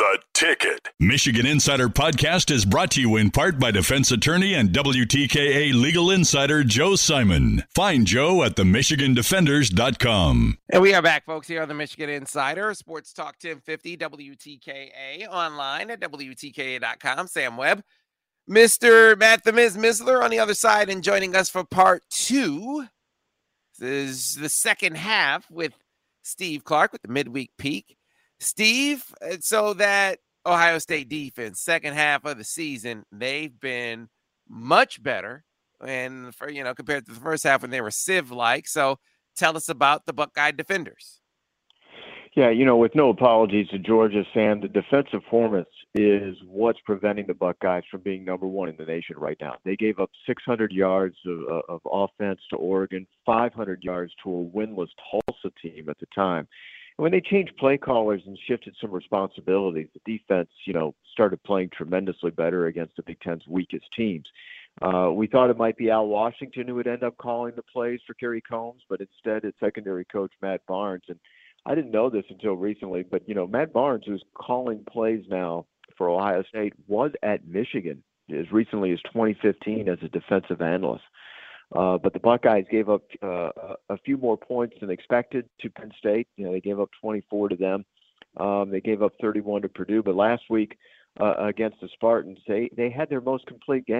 The Ticket. Michigan Insider Podcast is brought to you in part by defense attorney and WTKA legal insider Joe Simon. Find Joe at themichigandefenders.com. And we are back, folks, here on the Michigan Insider, Sports Talk 1050, WTKA, online at WTKA.com. Sam Webb, Mr. Matt the Miz Mizler on the other side, and joining us for part two. This is the second half with Steve Clark with the midweek peak. Steve, so that Ohio State defense, second half of the season, they've been much better, and for compared to the first half when they were sieve-like. So tell us about the Buckeye defenders. Yeah, with no apologies to Georgia, Sam, the defensive performance is what's preventing the Buckeyes from being number one in the nation right now. They gave up 600 yards of offense to Oregon, 500 yards to a winless Tulsa team at the time. When they changed play callers and shifted some responsibilities, the defense, started playing tremendously better against the Big Ten's weakest teams. We thought it might be Al Washington who would end up calling the plays for Kerry Combs, but instead it's secondary coach Matt Barnes. And I didn't know this until recently, but, Matt Barnes, who's calling plays now for Ohio State, was at Michigan as recently as 2015 as a defensive analyst. But the Buckeyes gave up a few more points than expected to Penn State. They gave up 24 to them. They gave up 31 to Purdue. But last week against the Spartans, they had their most complete game.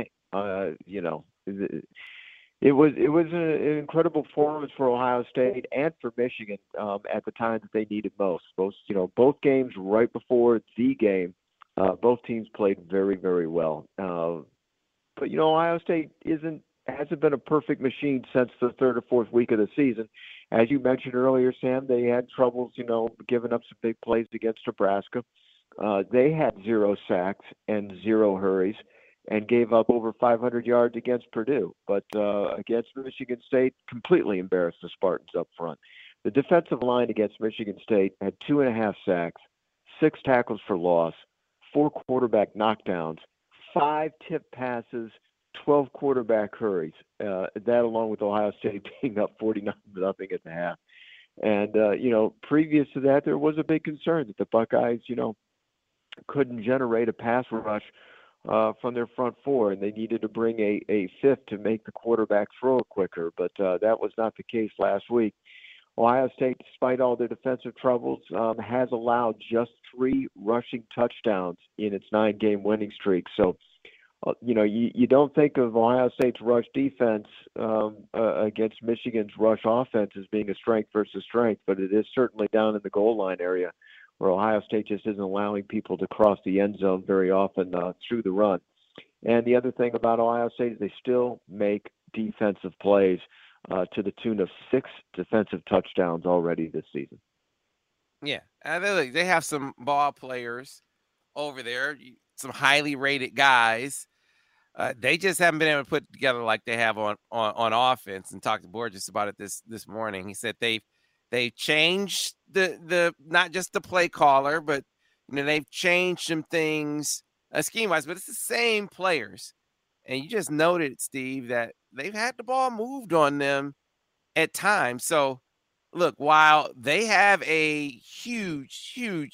It was an incredible performance for Ohio State and for Michigan at the time that they needed most. Both games right before the game, both teams played very, very well. But Ohio State hasn't been a perfect machine since the third or fourth week of the season. As you mentioned earlier, Sam, they had troubles, giving up some big plays against Nebraska. They had 0 sacks and 0 hurries and gave up over 500 yards against Purdue. But against Michigan State, completely embarrassed the Spartans up front. The defensive line against Michigan State had 2.5 sacks, 6 tackles for loss, 4 quarterback knockdowns, 5 tip passes, 12 quarterback hurries. That along with Ohio State being up 49-0 at the half. And, previous to that, there was a big concern that the Buckeyes, couldn't generate a pass rush from their front four, and they needed to bring a fifth to make the quarterback throw quicker. But that was not the case last week. Ohio State, despite all their defensive troubles, has allowed just 3 rushing touchdowns in its 9-game winning streak. So, you don't think of Ohio State's rush defense against Michigan's rush offense as being a strength versus strength, but it is certainly down in the goal line area where Ohio State just isn't allowing people to cross the end zone very often through the run. And the other thing about Ohio State is they still make defensive plays to the tune of 6 defensive touchdowns already this season. Yeah, they have some ball players over there, some highly rated guys. They just haven't been able to put it together like they have on offense. And talked to Borges about it this morning. He said they've changed the not just the play caller, but they've changed some things scheme wise. But it's the same players, and you just noted, Steve, that they've had the ball moved on them at times. So look, while they have a huge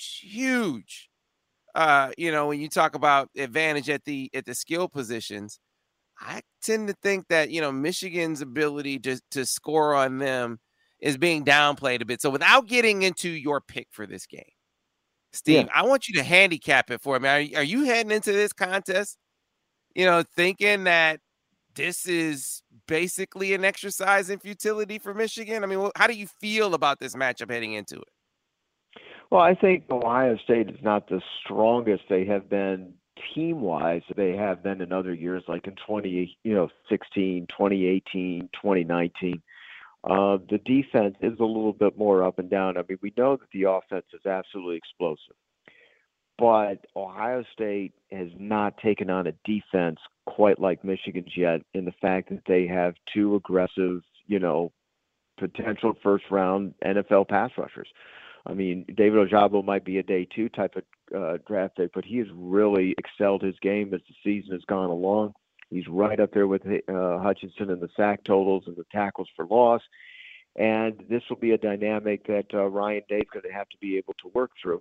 when you talk about advantage at the skill positions, I tend to think that, Michigan's ability to score on them is being downplayed a bit. So without getting into your pick for this game, Steve, I want you to handicap it for me. Are you heading into this contest, thinking that this is basically an exercise in futility for Michigan? I mean, how do you feel about this matchup heading into it? Well, I think Ohio State is not the strongest they have been team-wise. They have been in other years, like in 2016, 2018, 2019. The defense is a little bit more up and down. I mean, we know that the offense is absolutely explosive. But Ohio State has not taken on a defense quite like Michigan's yet in the fact that they have 2 aggressive, potential first-round NFL pass rushers. I mean, David Ojabo might be a day 2 type of draft pick, but he has really excelled his game as the season has gone along. He's right up there with Hutchinson in the sack totals and the tackles for loss. And this will be a dynamic that Ryan Day's going to have to be able to work through.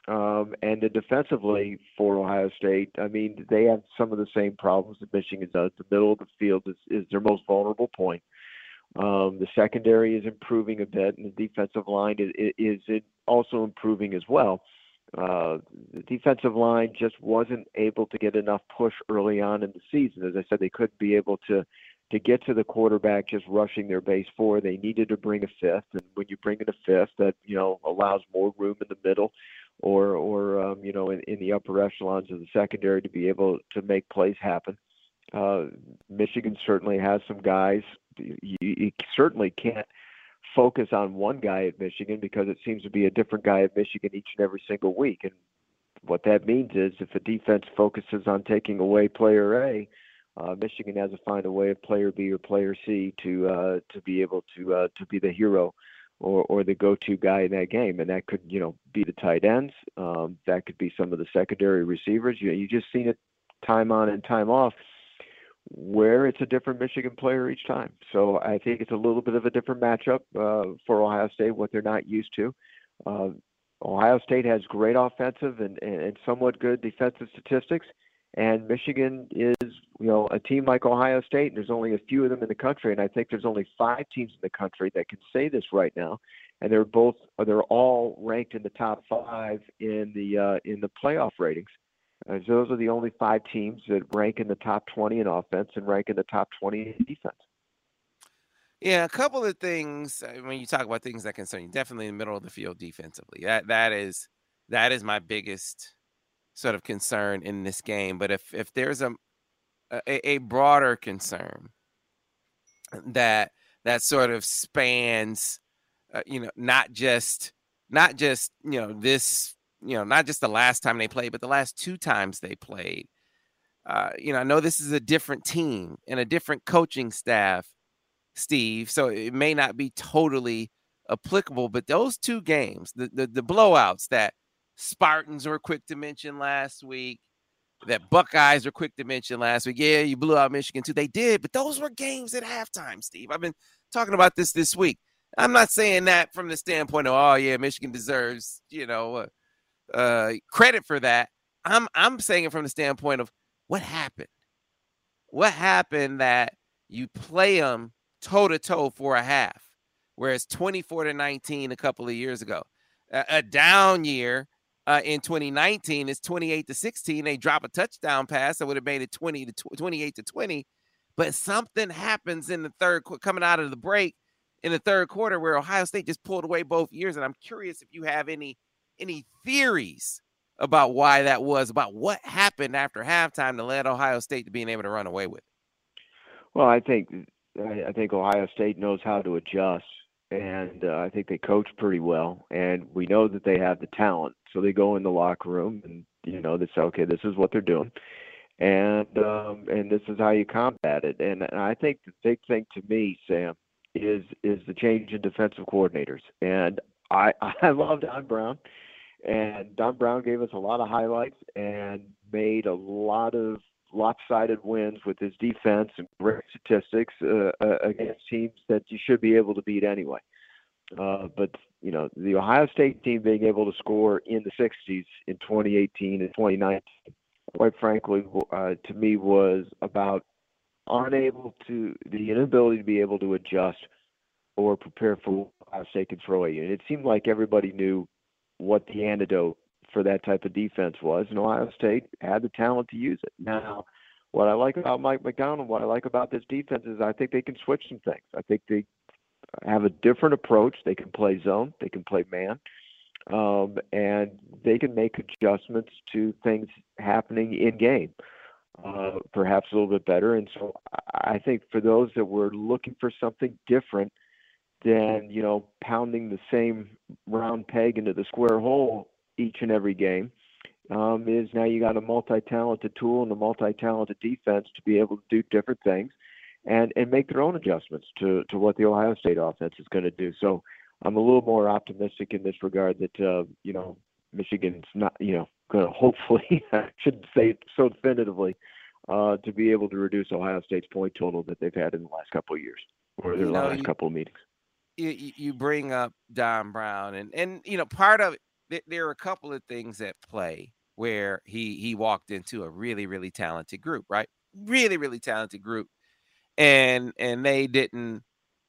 And then defensively for Ohio State, I mean, they have some of the same problems that Michigan does. The middle of the field is their most vulnerable point. The secondary is improving a bit, and the defensive line is also improving as well. The defensive line just wasn't able to get enough push early on in the season. As I said, they couldn't be able to get to the quarterback just rushing their base four. They needed to bring a fifth, and when you bring in a fifth, that allows more room in the middle, or in the upper echelons of the secondary to be able to make plays happen. Michigan certainly has some guys. You certainly can't focus on one guy at Michigan because it seems to be a different guy at Michigan each and every single week. And what that means is if a defense focuses on taking away player A, Michigan has to find a way of player B or player C to be able to be the hero or the go-to guy in that game. And that could, be the tight ends. That could be some of the secondary receivers. You just seen it time on and time off where it's a different Michigan player each time. So I think it's a little bit of a different matchup for Ohio State, what they're not used to. Ohio State has great offensive and somewhat good defensive statistics. And Michigan is, a team like Ohio State, and there's only a few of them in the country. And I think there's only 5 teams in the country that can say this right now. And they're all ranked in the top 5 in the playoff ratings. So those are the only 5 teams that rank in the top 20 in offense and rank in the top 20 in defense. Yeah, a couple of things when you talk about things that concern you, definitely in the middle of the field defensively. That is my biggest sort of concern in this game. But if there's a broader concern that sort of spans, not just this. Not just the last time they played, but the last 2 times they played. I know this is a different team and a different coaching staff, Steve, so it may not be totally applicable, but those 2 games, the blowouts that Spartans were quick to mention last week, that Buckeyes were quick to mention last week. Yeah, you blew out Michigan too. They did, but those were games at halftime, Steve. I've been talking about this week. I'm not saying that from the standpoint of, oh, yeah, Michigan deserves, credit for that. I'm saying it from the standpoint of what happened. What happened that you play them toe to toe for a half, whereas 24-19 a couple of years ago. A down year in 2019 is 28-16. They drop a touchdown pass that would have made it 28-20. But something happens in the third coming out of the break in the third quarter where Ohio State just pulled away both years. And I'm curious if you have any theories about why that was, about what happened after halftime that led Ohio State to being able to run away with it. Well, I think Ohio State knows how to adjust, and I think they coach pretty well, and we know that they have the talent. So they go in the locker room and, they say, okay, this is what they're doing. And this is how you combat it. And I think the big thing to me, Sam, is the change in defensive coordinators. And I love Don Brown. And Don Brown gave us a lot of highlights and made a lot of lopsided wins with his defense and great statistics against teams that you should be able to beat anyway. But, the Ohio State team being able to score in the 60s in 2018 and 2019, quite frankly, to me was about the inability to be able to adjust or prepare for what Ohio State could throw at you. And it seemed like everybody knew what the antidote for that type of defense was, and Ohio State had the talent to use it. Now, what I like about Mike Macdonald, what I like about this defense is I think they can switch some things. I think they have a different approach. They can play zone, they can play man, and they can make adjustments to things happening in game, perhaps a little bit better. And so I think for those that were looking for something different than, pounding the same round peg into the square hole each and every game, is now you got a multi-talented tool and a multi-talented defense to be able to do different things and make their own adjustments to what the Ohio State offense is going to do. So I'm a little more optimistic in this regard that, Michigan's not, going to hopefully, I shouldn't say it so definitively, to be able to reduce Ohio State's point total that they've had in the last couple of years or last couple of meetings. You bring up Don Brown and part of there are a couple of things at play where he walked into a really, really talented group, right? Really, really talented group. And they didn't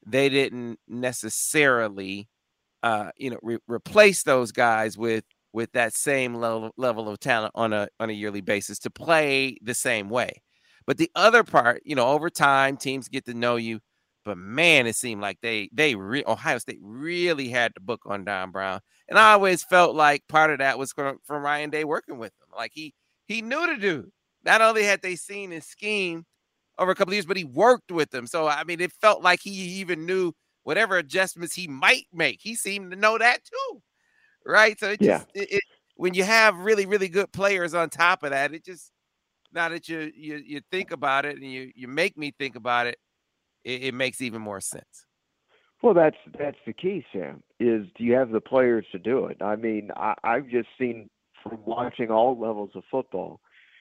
necessarily replace those guys with that same level of talent on a yearly basis to play the same way. But the other part, over time, teams get to know you. But man, it seemed like Ohio State really had the book on Don Brown, and I always felt like part of that was from Ryan Day working with him. Like he knew the dude. Not only had they seen his scheme over a couple of years, but he worked with them. So I mean, it felt like he even knew whatever adjustments he might make. He seemed to know that too, right? So when you have really, really good players on top of that, it just, now that you think about it and you make me think about it, it makes even more sense. Well, that's the key, Sam, is do you have the players to do it? I mean, I've just seen from watching all levels of football,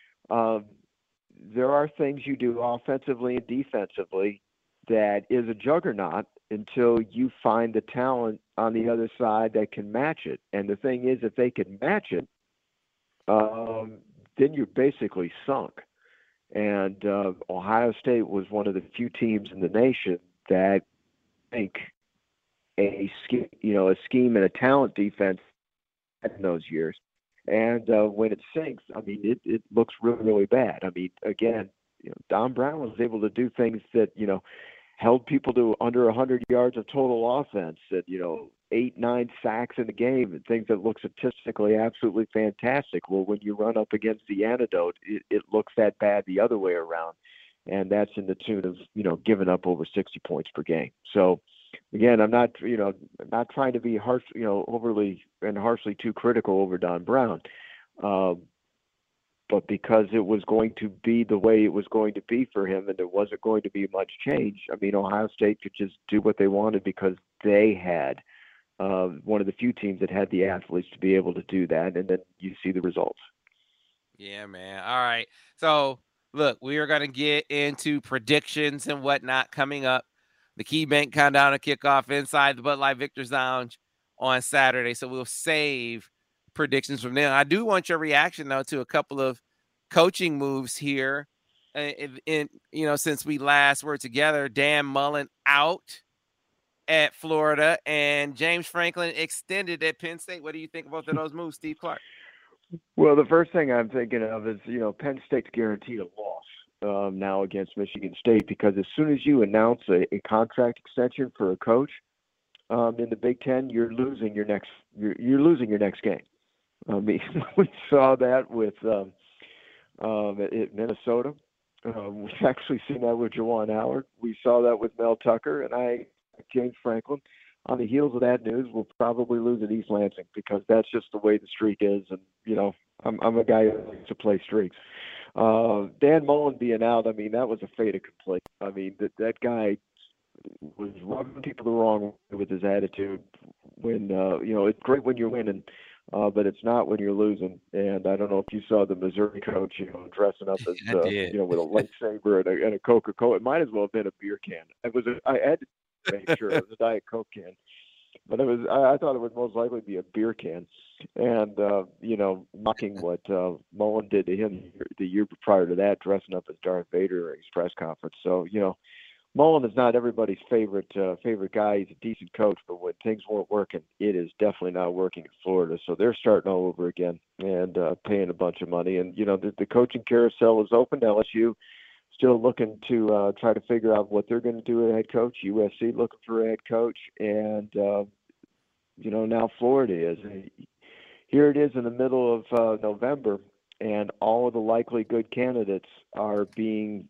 there are things you do offensively and defensively that is a juggernaut until you find the talent on the other side that can match it. And the thing is, if they can match it, then you're basically sunk. And Ohio State was one of the few teams in the nation that think a scheme and a talent defense in those years. And when it sinks, I mean, it looks really, really bad. I mean, again, Don Brown was able to do things that, held people to under 100 yards of total offense, that 8-9 sacks in the game, and things that look statistically absolutely fantastic. Well, when you run up against the antidote, it looks that bad the other way around, and that's in the tune of giving up over 60 points per game. So again, I'm not not trying to be harsh, overly and harshly too critical over Don Brown. But because it was going to be the way it was going to be for him and there wasn't going to be much change, I mean, Ohio State could just do what they wanted because they had one of the few teams that had the athletes to be able to do that, and then you see the results. Yeah, man. All right. So, look, we are going to get into predictions and whatnot coming up. The KeyBank Countdown to Kickoff inside the Bud Light Victor's Lounge on Saturday. So we'll save predictions from there. I do want your reaction, though, to a couple of coaching moves here. Since we last were together, Dan Mullen out at Florida and James Franklin extended at Penn State. What do you think about those moves, Steve Clark? Well, the first thing I'm thinking of is, Penn State's guaranteed a loss now against Michigan State, because as soon as you announce a contract extension for a coach in the Big Ten, you're losing your next game. I mean, we saw that with at Minnesota. We've actually seen that with Juwan Howard. We saw that with Mel Tucker, and James Franklin. On the heels of that news, we'll probably lose at East Lansing, because that's just the way the streak is. And, I'm a guy who likes to play streaks. Dan Mullen being out, I mean, that was a fait accompli. I mean, that guy was rubbing people the wrong way with his attitude. When, it's great when you're winning, but it's not when you're losing. And I don't know if you saw the Missouri coach, dressing up as, with a lightsaber and a Coca-Cola. It might as well have been a beer can. I had to make sure it was a Diet Coke can, but I thought it would most likely be a beer can. And, mocking what Mullen did to him the year prior to that, dressing up as Darth Vader at his press conference. So, Mullen is not everybody's favorite guy. He's a decent coach, but when things weren't working, it is definitely not working in Florida. So they're starting all over again and paying a bunch of money. And, the coaching carousel is open. LSU still looking to try to figure out what they're going to do at head coach. USC looking for a head coach. And, now Florida is. Here it is in the middle of November, and all of the likely good candidates are being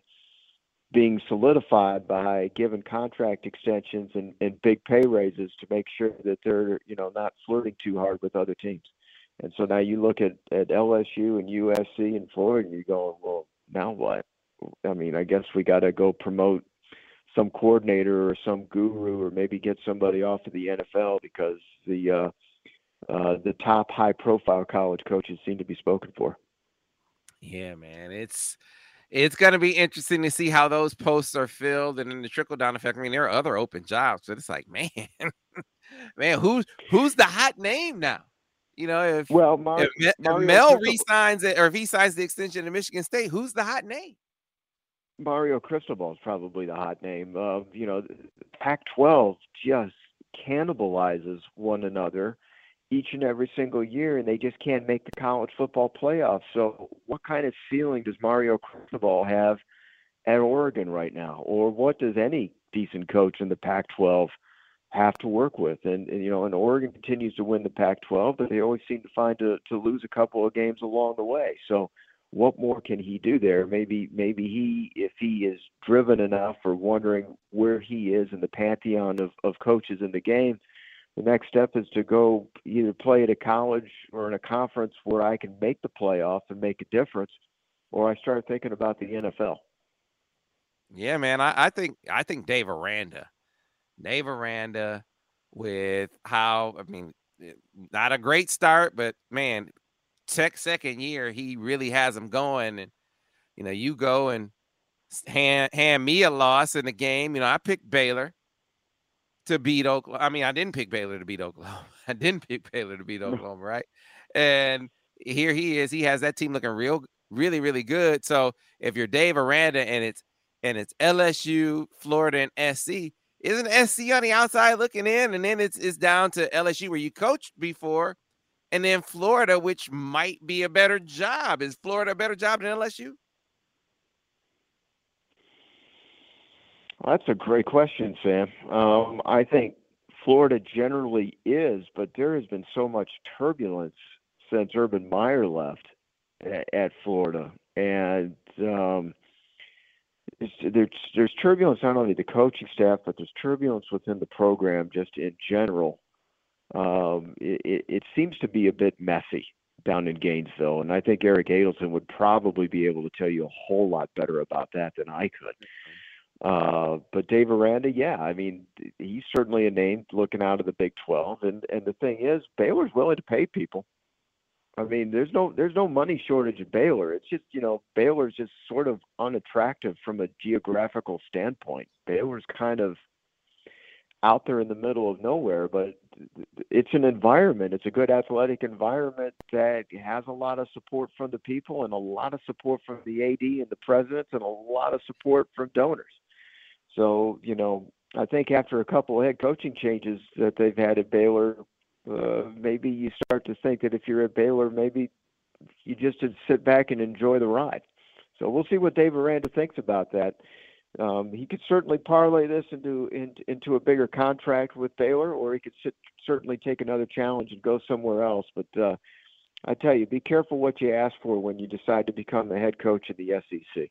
solidified by giving contract extensions and big pay raises to make sure that they're, not flirting too hard with other teams. And so now you look at LSU and USC and Florida, and you're going, well, now what? I mean, I guess we got to go promote some coordinator or some guru, or maybe get somebody off of the NFL, because the top high-profile college coaches seem to be spoken for. Yeah, man, it's going to be interesting to see how those posts are filled, and then the trickle-down effect. I mean, there are other open jobs, but it's like, man, who's the hot name now? You know, Mario if Mel Cristobal, re-signs it, or if he signs the extension to Michigan State, who's the hot name? Mario Cristobal is probably the hot name. The Pac-12 just cannibalizes one another each and every single year, and they just can't make the college football playoffs. So what kind of ceiling does Mario Cristobal have at Oregon right now? Or what does any decent coach in the Pac-12 have to work with? And Oregon continues to win the Pac-12, but they always seem to find to lose a couple of games along the way. So what more can he do there? Maybe he, if he is driven enough or wondering where he is in the pantheon of coaches in the game, the next step is to go either play at a college or in a conference where I can make the playoff and make a difference, or I start thinking about the NFL. Yeah, man. I think Dave Aranda. Dave Aranda, with not a great start, but man, second year, he really has them going. And, you go and hand me a loss in the game. I picked Baylor to beat Oklahoma. I mean, I didn't pick Baylor to beat Oklahoma. I didn't pick Baylor to beat Oklahoma, right? And here he is. He has that team looking really, really good. So if you're Dave Aranda and it's LSU, Florida, and SC, isn't SC on the outside looking in? And then it's down to LSU where you coached before, and then Florida, which might be a better job. Is Florida a better job than LSU? Well, that's a great question, Sam. I think Florida generally is, but there has been so much turbulence since Urban Meyer left at Florida. And there's turbulence not only the coaching staff, but there's turbulence within the program just in general. It seems to be a bit messy down in Gainesville, and I think Eric Adelson would probably be able to tell you a whole lot better about that than I could. But Dave Aranda, yeah, I mean, he's certainly a name looking out of the Big 12, and the thing is, Baylor's willing to pay people. I mean, there's no money shortage at Baylor. It's just, Baylor's just sort of unattractive from a geographical standpoint. Baylor's kind of out there in the middle of nowhere, but it's an environment. It's a good athletic environment that has a lot of support from the people and a lot of support from the AD and the presidents and a lot of support from donors. So, I think after a couple of head coaching changes that they've had at Baylor, maybe you start to think that if you're at Baylor, maybe you just sit back and enjoy the ride. So we'll see what Dave Aranda thinks about that. He could certainly parlay this into a bigger contract with Baylor, or he could certainly take another challenge and go somewhere else. But I tell you, be careful what you ask for when you decide to become the head coach of the SEC.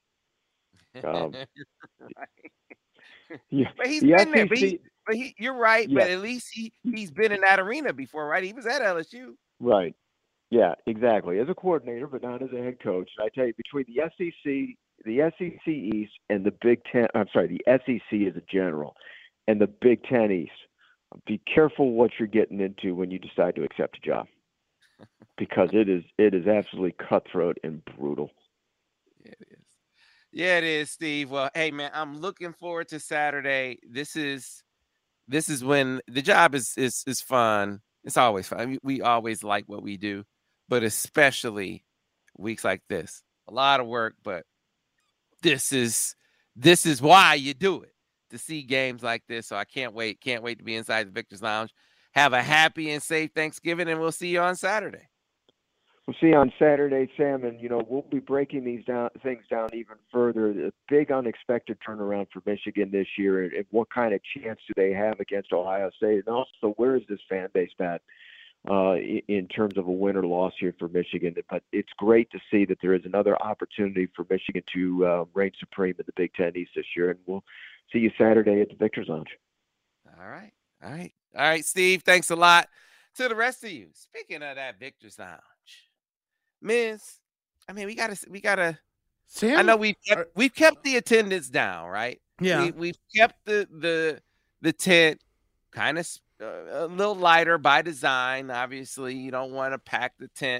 Yeah, but he's been there. But you're right. Yeah. But at least he's been in that arena before, right? He was at LSU. Right. Yeah, exactly. As a coordinator, but not as a head coach. And I tell you, between the SEC East and the Big Ten, the SEC as a general, and the Big Ten East, be careful what you're getting into when you decide to accept a job, because it is absolutely cutthroat and brutal. Yeah, it is. Yeah, it is, Steve. Well, hey, man, I'm looking forward to Saturday. This is when the job is fun. It's always fun. We always like what we do, but especially weeks like this. A lot of work, but this is why you do it, to see games like this. So I can't wait to be inside the Victor's Lounge. Have a happy and safe Thanksgiving, and we'll see you on Saturday. We'll see you on Saturday, Sam, and we'll be breaking these things down even further. A big unexpected turnaround for Michigan this year, and what kind of chance do they have against Ohio State? And also, where is this fan base at in terms of a win or loss here for Michigan? But it's great to see that there is another opportunity for Michigan to reign supreme in the Big Ten East this year, and we'll see you Saturday at the Victor's Lounge. All right, Steve. Thanks a lot. To the rest of you, speaking of that Victor's Lounge, Miz, I mean, we gotta. Sam, I know we've kept the attendance down, right? Yeah, we've kept the tent kind of a little lighter by design. Obviously, you don't want to pack the tent.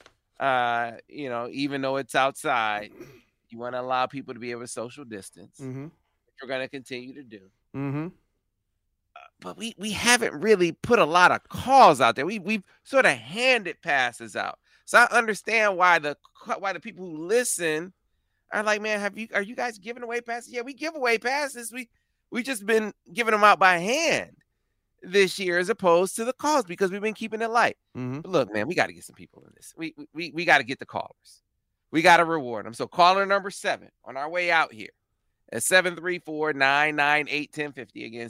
Even though it's outside, you want to allow people to be able to social distance. Mm-hmm. Which we're going to continue to do. Mm-hmm. but we haven't really put a lot of calls out there. We've sort of handed passes out. So I understand why the people who listen are like, man, are you guys giving away passes? Yeah, we give away passes. We just been giving them out by hand this year as opposed to the calls because we've been keeping it light. Mm-hmm. But look, man, we got to get some people in this. We got to get the callers. We got to reward them. So caller number 7 on our way out here at 734-998-1050. Again,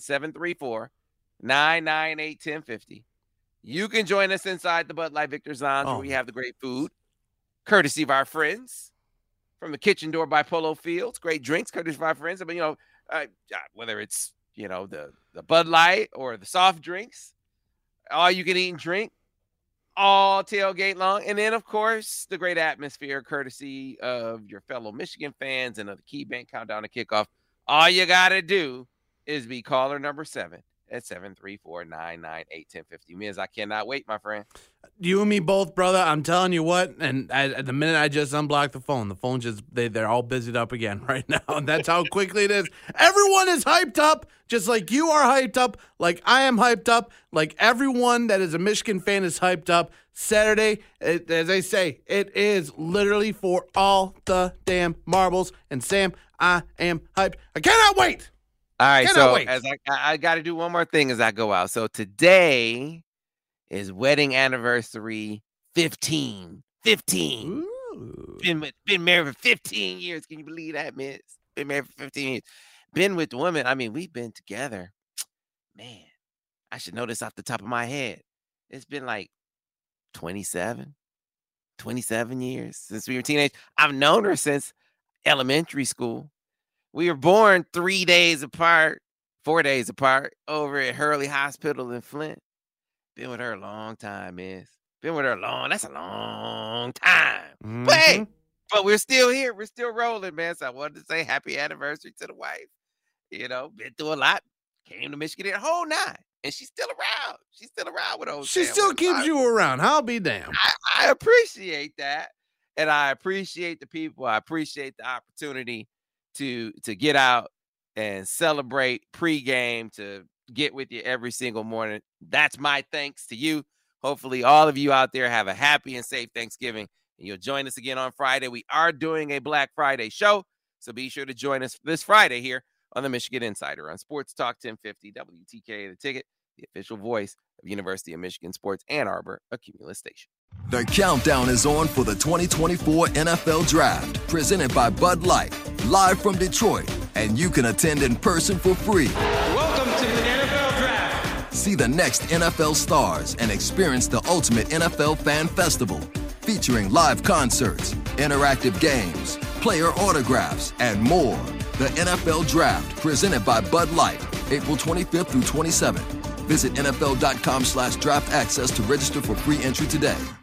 734-998-1050. You can join us inside the Bud Light Victor's Lounge where we have the great food, courtesy of our friends from the Kitchen Door by Polo Fields. Great drinks, courtesy of our friends. But, whether it's, the Bud Light or the soft drinks, all you can eat and drink, all tailgate long. And then, of course, the great atmosphere, courtesy of your fellow Michigan fans and of the KeyBank Countdown to Kickoff. All you got to do is be caller number 7 at 734-998-1050. Miz, I cannot wait, my friend. You and me both, brother. I'm telling you what. And at the minute I just unblocked the phone just, they're all busied up again right now. And that's how quickly it is. Everyone is hyped up, just like you are hyped up, like I am hyped up, like everyone that is a Michigan fan is hyped up. Saturday, as I say, it is literally for all the damn marbles. And Sam, I am hyped. I cannot wait. All right, so as I got to do one more thing as I go out. So today is wedding anniversary 15. 15. Ooh. Been married for 15 years. Can you believe that, Miz? Been married for 15 years. Been with the woman. I mean, we've been together. Man, I should know this off the top of my head. It's been like 27 years since we were teenagers. I've known her since elementary school. We were born 3 days apart, 4 days apart over at Hurley Hospital in Flint. Been with her a long time, Miz. Been with her that's a long time. Mm-hmm. But hey, we're still here. We're still rolling, man. So I wanted to say happy anniversary to the wife. Been through a lot. Came to Michigan the whole 9. And she's still around. She's still around with old She Sam. still keeps you around. I'll be damned. I appreciate that. And I appreciate the people. I appreciate the opportunity to get out and celebrate pregame, to get with you every single morning. That's my thanks to you. Hopefully all of you out there have a happy and safe Thanksgiving. And you'll join us again on Friday. We are doing a Black Friday show, so be sure to join us this Friday here on the Michigan Insider on Sports Talk 1050 WTKA The Ticket, the official voice of University of Michigan Sports Ann Arbor, a Cumulus station. The countdown is on for the 2024 NFL Draft, presented by Bud Light, live from Detroit, and you can attend in person for free. Welcome to the NFL Draft. See the next NFL stars and experience the ultimate NFL fan festival, featuring live concerts, interactive games, player autographs, and more. The NFL Draft, presented by Bud Light, April 25th through 27th. Visit NFL.com/draft access to register for free entry today.